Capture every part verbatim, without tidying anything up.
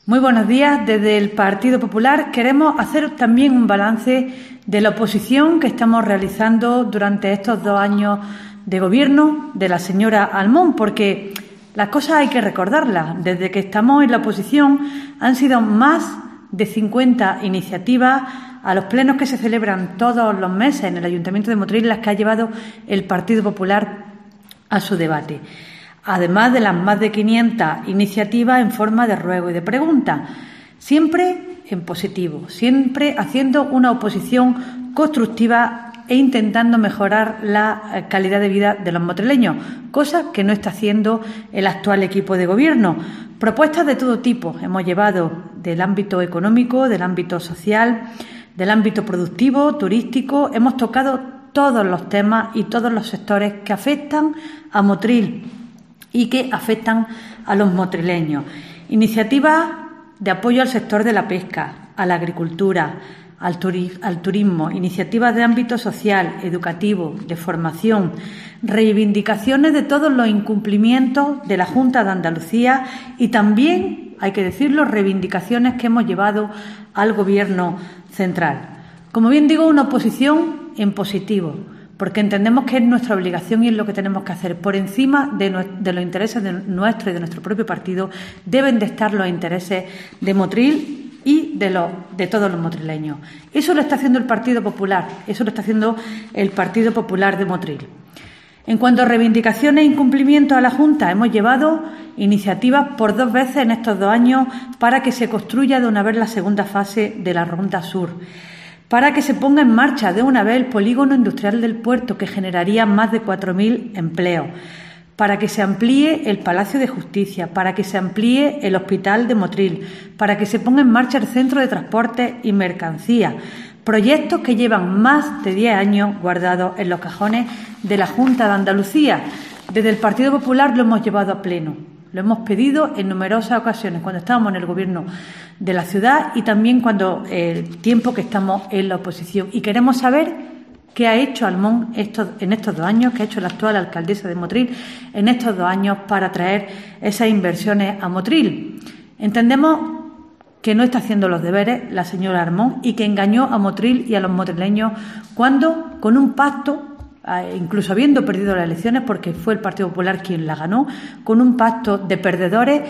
Muy buenos días. Desde el Partido Popular queremos hacer también un balance de la oposición que estamos realizando durante estos dos años de gobierno de la señora Almón, porque las cosas hay que recordarlas. Desde que estamos en la oposición han sido más de cincuenta iniciativas a los plenos que se celebran todos los meses en el Ayuntamiento de Motril, las que ha llevado el Partido Popular a su debate, además de las más de quinientas iniciativas en forma de ruego y de pregunta, siempre en positivo, siempre haciendo una oposición constructiva e intentando mejorar la calidad de vida de los motrileños, cosa que no está haciendo el actual equipo de gobierno. Propuestas de todo tipo hemos llevado del ámbito económico, del ámbito social, del ámbito productivo, turístico. Hemos tocado todos los temas y todos los sectores que afectan a Motril y que afectan a los motrileños. Iniciativas de apoyo al sector de la pesca, a la agricultura, al, turi al turismo, iniciativas de ámbito social, educativo, de formación, reivindicaciones de todos los incumplimientos de la Junta de Andalucía y también, hay que decirlo, reivindicaciones que hemos llevado al Gobierno central. Como bien digo, una oposición en positivo, porque entendemos que es nuestra obligación y es lo que tenemos que hacer. Por encima de, no, de los intereses de nuestro y de nuestro propio partido deben de estar los intereses de Motril y de, los, de todos los motrileños. Eso lo está haciendo el Partido Popular, eso lo está haciendo el Partido Popular de Motril. En cuanto a reivindicaciones e incumplimientos a la Junta, hemos llevado iniciativas por dos veces en estos dos años para que se construya de una vez la segunda fase de la Ronda Sur, para que se ponga en marcha de una vez el polígono industrial del puerto, que generaría más de cuatro mil empleos, para que se amplíe el Palacio de Justicia, para que se amplíe el Hospital de Motril, para que se ponga en marcha el Centro de Transporte y Mercancía. Proyectos que llevan más de diez años guardados en los cajones de la Junta de Andalucía. Desde el Partido Popular lo hemos llevado a pleno. Lo hemos pedido en numerosas ocasiones cuando estábamos en el Gobierno de la ciudad y también cuando el eh, tiempo que estamos en la oposición. Y queremos saber qué ha hecho Almón estos, en estos dos años, qué ha hecho la actual alcaldesa de Motril en estos dos años para traer esas inversiones a Motril. Entendemos que no está haciendo los deberes la señora Almón y que engañó a Motril y a los motrileños cuando, con un pacto, incluso habiendo perdido las elecciones, porque fue el Partido Popular quien la ganó, con un pacto de perdedores,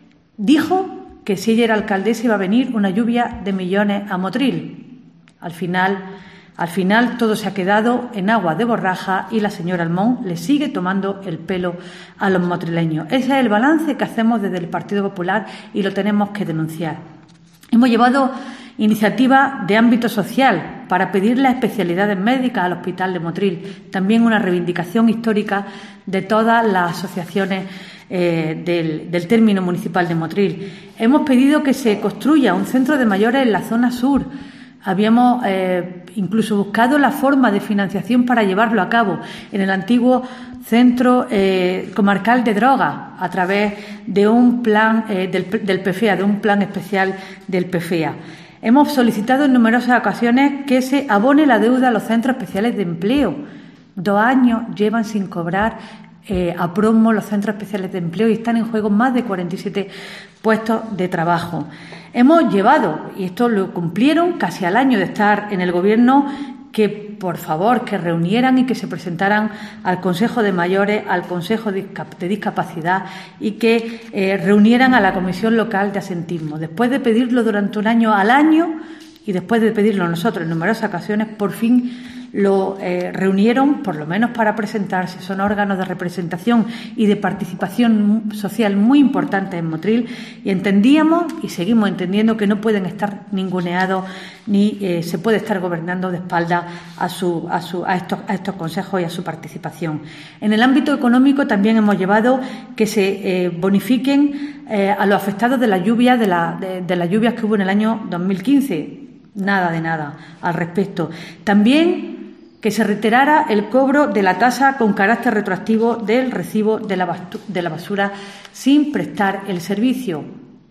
dijo que si ella era alcaldesa iba a venir una lluvia de millones a Motril. Al final, al final todo se ha quedado en agua de borraja y la señora Almón le sigue tomando el pelo a los motrileños. Ese es el balance que hacemos desde el Partido Popular y lo tenemos que denunciar. Hemos llevado iniciativas de ámbito social para pedir las especialidades médicas al Hospital de Motril, también una reivindicación histórica de todas las asociaciones eh, del, del término municipal de Motril. Hemos pedido que se construya un centro de mayores en la zona sur. Habíamos eh, incluso buscado la forma de financiación para llevarlo a cabo en el antiguo Centro eh, Comarcal de Drogas, a través de un plan eh, del, del P F E A, de un plan especial del P F E A. Hemos solicitado en numerosas ocasiones que se abone la deuda a los centros especiales de empleo. Dos años llevan sin cobrar eh, a promo los centros especiales de empleo y están en juego más de cuarenta y siete puestos de trabajo. Hemos llevado, y esto lo cumplieron casi al año de estar en el Gobierno, que por favor que reunieran y que se presentaran al Consejo de Mayores, al Consejo de Discapacidad y que eh, reunieran a la Comisión Local de Asentismo. Después de pedirlo durante un año al año y después de pedirlo nosotros en numerosas ocasiones, por fin lo eh, reunieron, por lo menos para presentarse. Son órganos de representación y de participación social muy importantes en Motril y entendíamos y seguimos entendiendo que no pueden estar ninguneados ni eh, se puede estar gobernando de espaldas a, su, a, su, a, estos, a estos consejos y a su participación. En el ámbito económico también hemos llevado que se eh, bonifiquen eh, a los afectados de las lluvias de, la, de, de las lluvias que hubo en el año dos mil quince. Nada de nada al respecto. También que se retirara el cobro de la tasa con carácter retroactivo del recibo de la, de la basura sin prestar el servicio.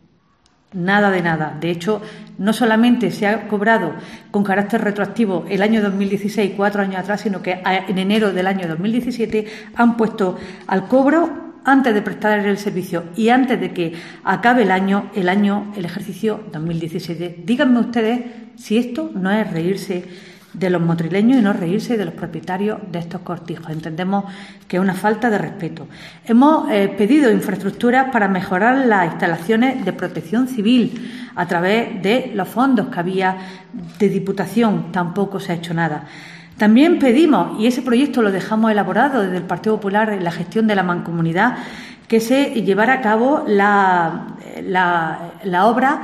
Nada de nada. De hecho, no solamente se ha cobrado con carácter retroactivo el año dos mil dieciséis, cuatro años atrás, sino que en enero del año dos mil diecisiete han puesto al cobro antes de prestar el servicio y antes de que acabe el año, el año, el ejercicio dos mil diecisiete. Díganme ustedes si esto no es reírse de los motrileños y no reírse de los propietarios de estos cortijos. Entendemos que es una falta de respeto. Hemos eh, pedido infraestructuras para mejorar las instalaciones de protección civil a través de los fondos que había de Diputación. Tampoco se ha hecho nada. También pedimos, y ese proyecto lo dejamos elaborado desde el Partido Popular en la gestión de la Mancomunidad, que se llevara a cabo la, la, la obra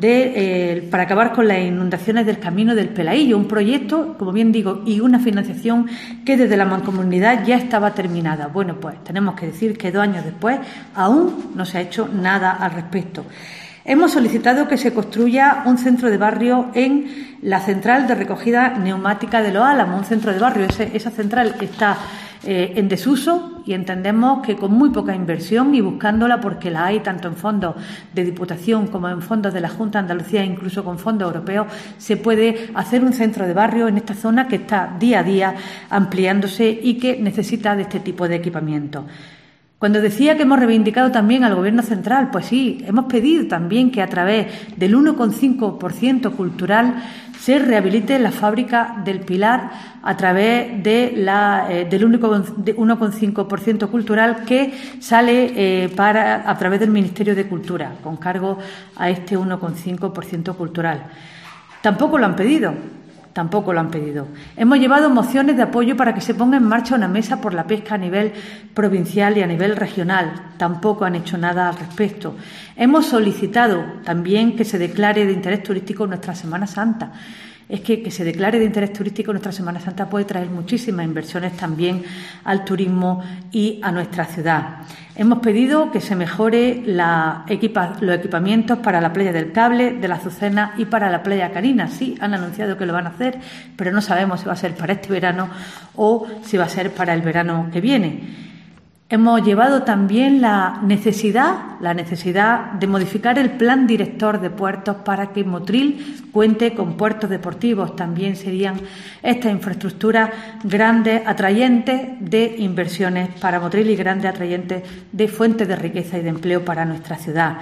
de, eh, para acabar con las inundaciones del Camino del Pelaillo, un proyecto, como bien digo, y una financiación que desde la Mancomunidad ya estaba terminada. Bueno, pues tenemos que decir que dos años después aún no se ha hecho nada al respecto. Hemos solicitado que se construya un centro de barrio en la central de recogida neumática de Los Álamos, un centro de barrio. Ese, esa central está eh, en desuso y entendemos que con muy poca inversión y buscándola, porque la hay tanto en fondos de Diputación como en fondos de la Junta de Andalucía, incluso con fondos europeos, se puede hacer un centro de barrio en esta zona que está día a día ampliándose y que necesita de este tipo de equipamiento. Cuando decía que hemos reivindicado también al Gobierno central, pues sí, hemos pedido también que a través del uno coma cinco por ciento cultural se rehabilite la fábrica del Pilar a través de la, eh, del uno coma cinco por ciento cultural que sale eh, para, a través del Ministerio de Cultura, con cargo a este uno coma cinco por ciento cultural. Tampoco lo han pedido. Tampoco lo han pedido. Hemos llevado mociones de apoyo para que se ponga en marcha una mesa por la pesca a nivel provincial y a nivel regional. Tampoco han hecho nada al respecto. Hemos solicitado también que se declare de interés turístico nuestra Semana Santa. Es que que se declare de interés turístico nuestra Semana Santa puede traer muchísimas inversiones también al turismo y a nuestra ciudad. Hemos pedido que se mejore la equipa, los equipamientos para la playa del Cable, de la Azucena y para la playa Canina. Sí, han anunciado que lo van a hacer, pero no sabemos si va a ser para este verano o si va a ser para el verano que viene. Hemos llevado también la necesidad, la necesidad de modificar el plan director de puertos para que Motril cuente con puertos deportivos. También serían estas infraestructuras grandes, atrayentes de inversiones para Motril y grandes atrayentes de fuentes de riqueza y de empleo para nuestra ciudad.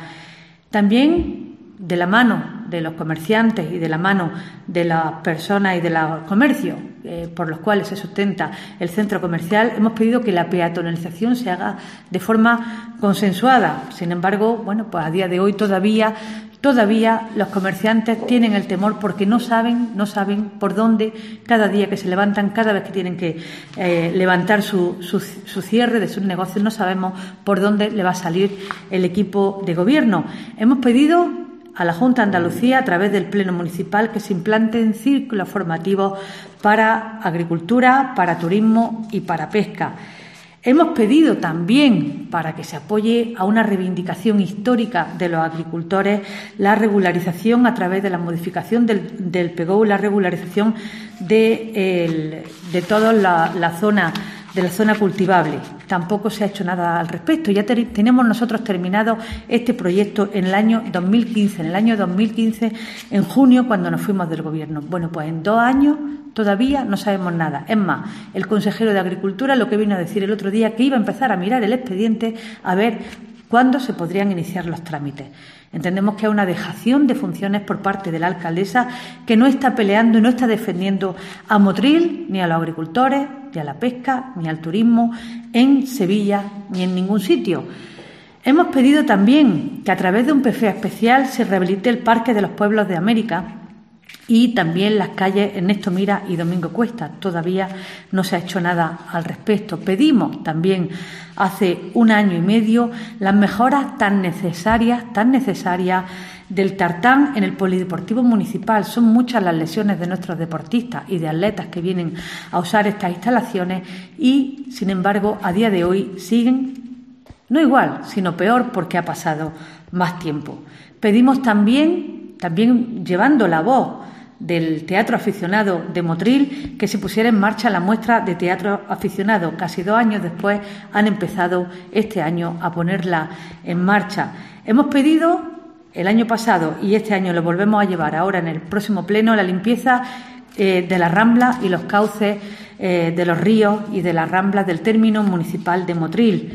También, de la mano de los comerciantes y de la mano de las personas y de los comercios eh, por los cuales se sustenta el centro comercial, hemos pedido que la peatonalización se haga de forma consensuada. Sin embargo, bueno, pues a día de hoy todavía todavía los comerciantes tienen el temor porque no saben, no saben por dónde cada día que se levantan, cada vez que tienen que eh, levantar su, su, su cierre de sus negocios, no sabemos por dónde le va a salir el equipo de gobierno. Hemos pedido a la Junta de Andalucía, a través del Pleno Municipal, que se implanten círculos formativos para agricultura, para turismo y para pesca. Hemos pedido también, para que se apoye a una reivindicación histórica de los agricultores, la regularización a través de la modificación del, del P G O, la regularización de, el, de toda la, la zona de la zona cultivable. Tampoco se ha hecho nada al respecto. Ya te, tenemos nosotros terminado este proyecto en el año dos mil quince, en el año dos mil quince, en junio, cuando nos fuimos del Gobierno. Bueno, pues en dos años todavía no sabemos nada. Es más, el consejero de Agricultura lo que vino a decir el otro día, que iba a empezar a mirar el expediente a ver cuándo se podrían iniciar los trámites. Entendemos que es una dejación de funciones por parte de la alcaldesa, que no está peleando y no está defendiendo a Motril, ni a los agricultores, ni a la pesca, ni al turismo en Sevilla, ni en ningún sitio. Hemos pedido también que a través de un P F E especial se rehabilite el Parque de los Pueblos de América y también las calles Ernesto Mira y Domingo Cuesta. Todavía no se ha hecho nada al respecto. Pedimos también hace un año y medio las mejoras tan necesarias, tan necesarias del tartán en el polideportivo municipal. Son muchas las lesiones de nuestros deportistas y de atletas que vienen a usar estas instalaciones y, sin embargo, a día de hoy siguen no igual, sino peor, porque ha pasado más tiempo. Pedimos también, también llevando la voz del teatro aficionado de Motril, que se pusiera en marcha la muestra de teatro aficionado. Casi dos años después han empezado este año a ponerla en marcha. Hemos pedido el año pasado y este año lo volvemos a llevar ahora en el próximo pleno, la limpieza eh, de las ramblas y los cauces eh, de los ríos y de las ramblas del término municipal de Motril.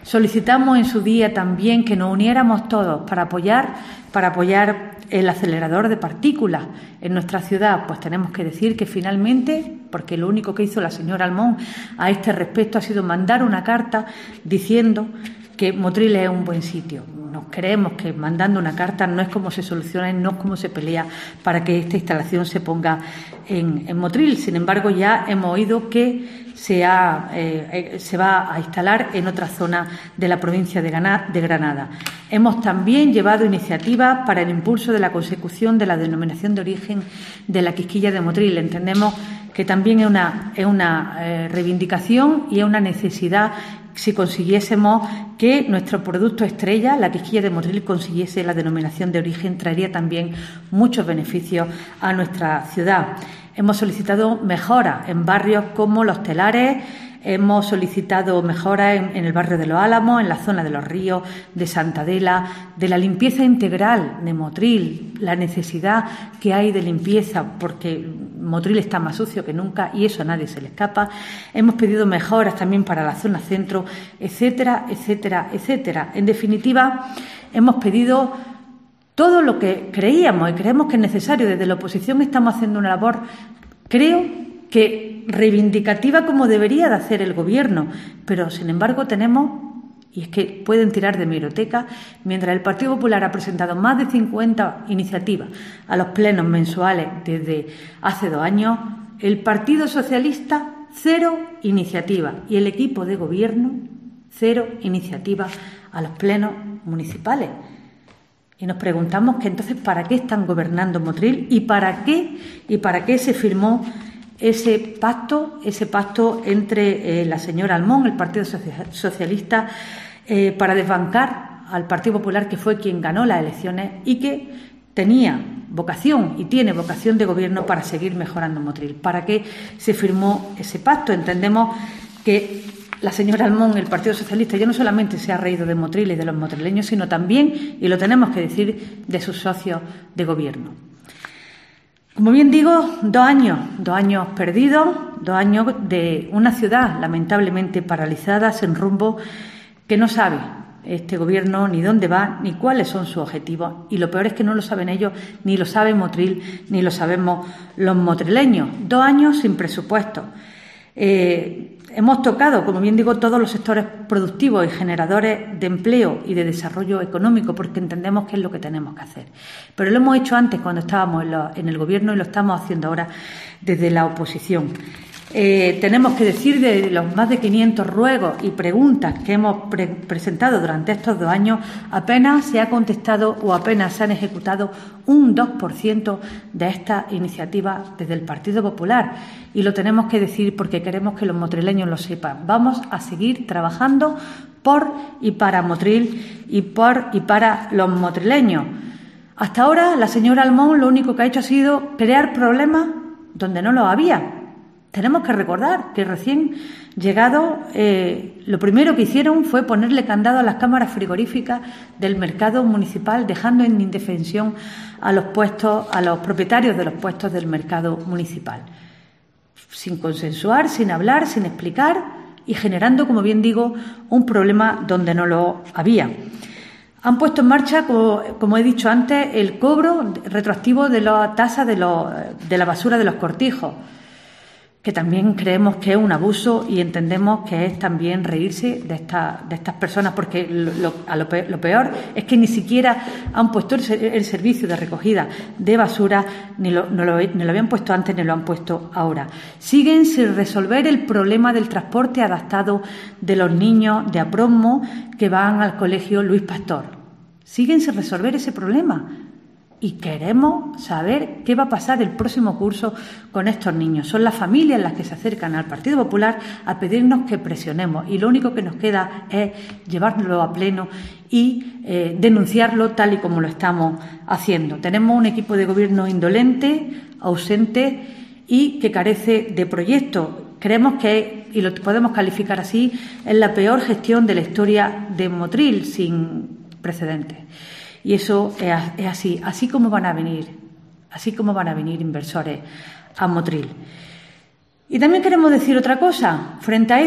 Solicitamos en su día también que nos uniéramos todos para apoyar, para apoyar el acelerador de partículas en nuestra ciudad. Pues tenemos que decir que finalmente, porque lo único que hizo la señora Almón a este respecto ha sido mandar una carta diciendo que Motril es un buen sitio. Nos creemos que mandando una carta no es como se soluciona, no es como se pelea para que esta instalación se ponga en, en Motril. Sin embargo, ya hemos oído que se, ha, eh, se va a instalar en otra zona de la provincia de Granada. Hemos también llevado iniciativas para el impulso de la consecución de la denominación de origen de la Quisquilla de Motril. Entendemos que también es una, es una eh, reivindicación y es una necesidad si consiguiésemos que nuestro producto estrella, la Quisquilla de Motril, consiguiese la denominación de origen, traería también muchos beneficios a nuestra ciudad. Hemos solicitado mejoras en barrios como Los Telares, hemos solicitado mejoras en, en el barrio de Los Álamos, en la zona de Los Ríos, de Santa Adela, de la limpieza integral de Motril, la necesidad que hay de limpieza, porque Motril está más sucio que nunca y eso a nadie se le escapa. Hemos pedido mejoras también para la zona centro, etcétera, etcétera, etcétera. En definitiva, hemos pedido todo lo que creíamos y creemos que es necesario. Desde la oposición estamos haciendo una labor, creo que reivindicativa como debería de hacer el Gobierno, pero sin embargo tenemos, y es que pueden tirar de mi hemeroteca, mientras el Partido Popular ha presentado más de cincuenta iniciativas a los plenos mensuales desde hace dos años, el Partido Socialista cero iniciativas y el equipo de Gobierno cero iniciativas a los plenos municipales. Y nos preguntamos que entonces ¿para qué están gobernando Motril y para qué y para qué se firmó ese pacto, ese pacto entre eh, la señora Almón, el Partido Socialista, eh, para desbancar al Partido Popular, que fue quien ganó las elecciones y que tenía vocación y tiene vocación de gobierno para seguir mejorando Motril? ¿Para qué se firmó ese pacto? Entendemos que la señora Almón, el Partido Socialista, ya no solamente se ha reído de Motril y de los motrileños, sino también, y lo tenemos que decir, de sus socios de gobierno. Como bien digo, dos años, dos años perdidos, dos años de una ciudad lamentablemente paralizada, sin rumbo, que no sabe este Gobierno ni dónde va ni cuáles son sus objetivos. Y lo peor es que no lo saben ellos, ni lo sabe Motril, ni lo sabemos los motrileños. Dos años sin presupuesto. Eh, hemos tocado, como bien digo, todos los sectores productivos y generadores de empleo y de desarrollo económico, porque entendemos que es lo que tenemos que hacer. Pero lo hemos hecho antes cuando estábamos en, lo, en el Gobierno y lo estamos haciendo ahora desde la oposición. Eh, tenemos que decir de los más de quinientos ruegos y preguntas que hemos pre presentado durante estos dos años, apenas se ha contestado o apenas se han ejecutado un dos por ciento de estas iniciativas desde el Partido Popular. Y lo tenemos que decir porque queremos que los motrileños lo sepan. Vamos a seguir trabajando por y para Motril y por y para los motrileños. Hasta ahora la señora Almón lo único que ha hecho ha sido crear problemas donde no los había. Tenemos que recordar que recién llegado, eh, lo primero que hicieron fue ponerle candado a las cámaras frigoríficas del mercado municipal, dejando en indefensión a los puestos, a los propietarios de los puestos del mercado municipal, sin consensuar, sin hablar, sin explicar y generando, como bien digo, un problema donde no lo había. Han puesto en marcha, como, como he dicho antes, el cobro retroactivo de la tasa de, los, de la basura de los cortijos, que también creemos que es un abuso y entendemos que es también reírse de, esta, de estas personas, porque lo, lo, a lo, peor, lo peor es que ni siquiera han puesto el, el servicio de recogida de basura, ni lo, no lo, ni lo habían puesto antes ni lo han puesto ahora. Siguen sin resolver el problema del transporte adaptado de los niños de Apromo que van al colegio Luis Pastor. Siguen sin resolver ese problema. Y queremos saber qué va a pasar el próximo curso con estos niños. Son las familias las que se acercan al Partido Popular a pedirnos que presionemos y lo único que nos queda es llevarlo a pleno y eh, denunciarlo tal y como lo estamos haciendo. Tenemos un equipo de gobierno indolente, ausente y que carece de proyecto. Creemos que, y lo podemos calificar así, es la peor gestión de la historia de Motril, sin precedentes. Y eso es así, así como van a venir, así como van a venir inversores a Motril. Y también queremos decir otra cosa. Frente a esto,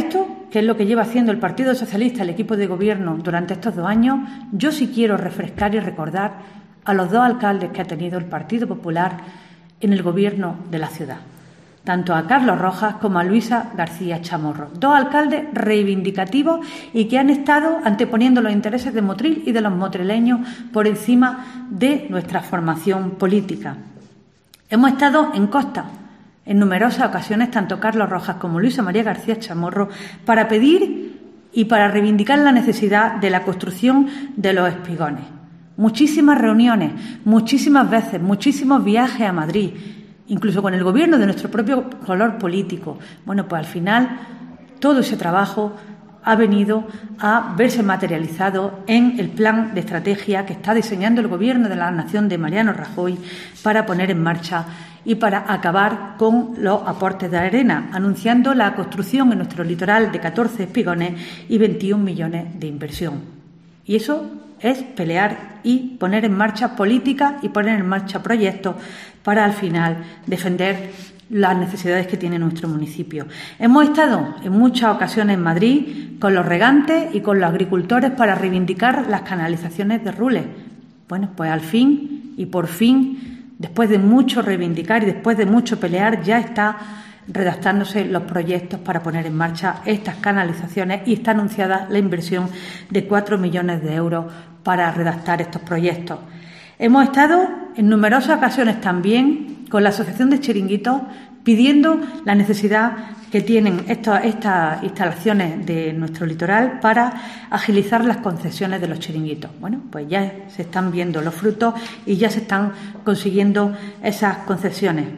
que es lo que lleva haciendo el Partido Socialista, el equipo de gobierno, durante estos dos años, yo sí quiero refrescar y recordar a los dos alcaldes que ha tenido el Partido Popular en el gobierno de la ciudad, tanto a Carlos Rojas como a Luisa García Chamorro, dos alcaldes reivindicativos y que han estado anteponiendo los intereses de Motril y de los motrileños por encima de nuestra formación política. Hemos estado en Costa en numerosas ocasiones, tanto Carlos Rojas como Luisa María García Chamorro, para pedir y para reivindicar la necesidad de la construcción de los espigones. Muchísimas reuniones, muchísimas veces, muchísimos viajes a Madrid, incluso con el gobierno de nuestro propio color político. Bueno, pues al final todo ese trabajo ha venido a verse materializado en el plan de estrategia que está diseñando el Gobierno de la Nación de Mariano Rajoy para poner en marcha y para acabar con los aportes de arena, anunciando la construcción en nuestro litoral de catorce espigones y veintiún millones de inversión. Y eso es pelear y poner en marcha políticas y poner en marcha proyectos para al final defender las necesidades que tiene nuestro municipio. Hemos estado en muchas ocasiones en Madrid con los regantes y con los agricultores para reivindicar las canalizaciones de Rules. Bueno, pues al fin y por fin, después de mucho reivindicar y después de mucho pelear, ya está redactándose los proyectos para poner en marcha estas canalizaciones y está anunciada la inversión de cuatro millones de euros para redactar estos proyectos. Hemos estado en numerosas ocasiones también con la Asociación de Chiringuitos pidiendo la necesidad que tienen estas, estas instalaciones de nuestro litoral para agilizar las concesiones de los chiringuitos. Bueno, pues ya se están viendo los frutos y ya se están consiguiendo esas concesiones.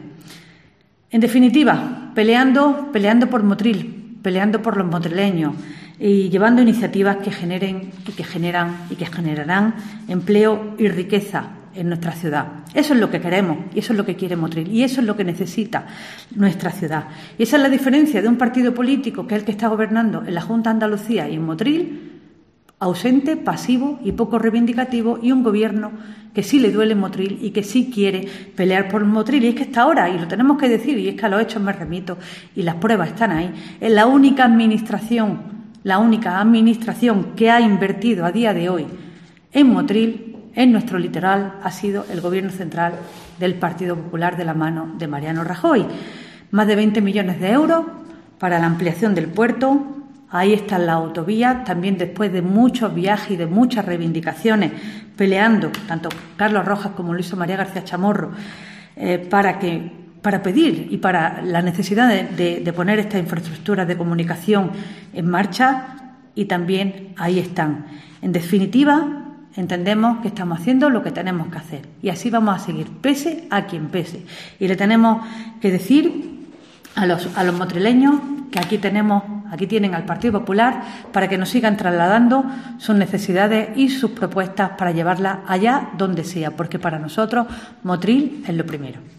En definitiva, peleando, peleando por Motril, peleando por los motrileños y llevando iniciativas que generen y que generan y que generarán empleo y riqueza en nuestra ciudad. Eso es lo que queremos y eso es lo que quiere Motril y eso es lo que necesita nuestra ciudad. Y esa es la diferencia de un partido político que es el que está gobernando en la Junta de Andalucía y en Motril, ausente, pasivo y poco reivindicativo, y un gobierno que sí le duele Motril y que sí quiere pelear por Motril. Y es que hasta ahora, y lo tenemos que decir, y es que a los hechos me remito y las pruebas están ahí, es la única administración, la única administración que ha invertido a día de hoy en Motril, en nuestro litoral, ha sido el Gobierno central del Partido Popular de la mano de Mariano Rajoy. Más de veinte millones de euros para la ampliación del puerto. Ahí están las autovías, también después de muchos viajes y de muchas reivindicaciones, peleando tanto Carlos Rojas como Luisa María García Chamorro eh, para que para pedir y para la necesidad de, de, de poner estas infraestructuras de comunicación en marcha, y también ahí están. En definitiva, entendemos que estamos haciendo lo que tenemos que hacer y así vamos a seguir, pese a quien pese. Y le tenemos que decir a los, a los motrileños que aquí tenemos, aquí tienen al Partido Popular para que nos sigan trasladando sus necesidades y sus propuestas para llevarlas allá donde sea, porque para nosotros Motril es lo primero.